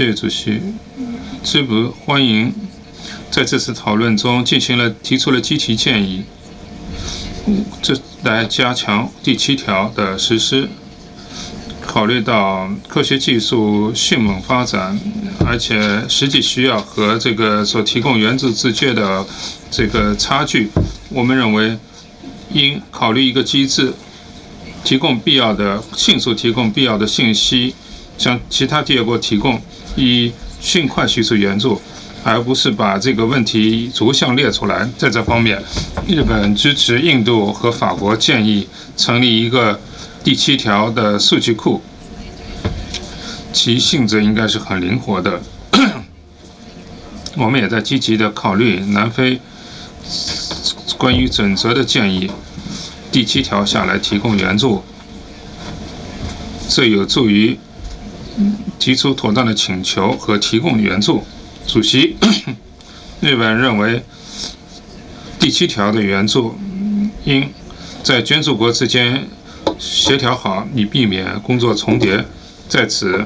谢谢主席。支部欢迎在这次讨论中提出了积极建议，这来加强第7条的实施。考虑到科学技术迅猛发展，而且实际需要和这个所提供援助自救的这个差距，我们认为应考虑一个机制，迅速提供必要的信息，向其他缔约国提供，以迅快叙述援助，而不是把这个问题逐项列出来。在这方面，日本支持印度和法国建议成立一个第7条的数据库，其性质应该是很灵活的。我们也在积极地考虑南非关于准则的建议，第7条下来提供援助，这有助于提出妥当的请求和提供援助。主席，日本认为第7条的援助应在捐助国之间协调好，以避免工作重叠。在此，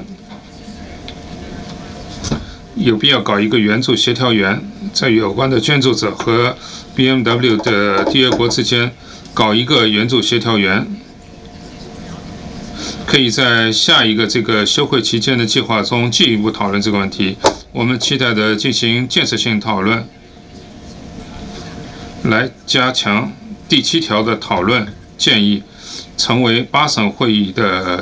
有必要搞一个援助协调员，在有关的捐助者和 BMW 的缔约国之间搞一个援助协调员，可以在下一个这个休会期间的计划中进一步讨论这个问题。我们期待的进行建设性讨论，来加强第7条的讨论，建议成为8省会议的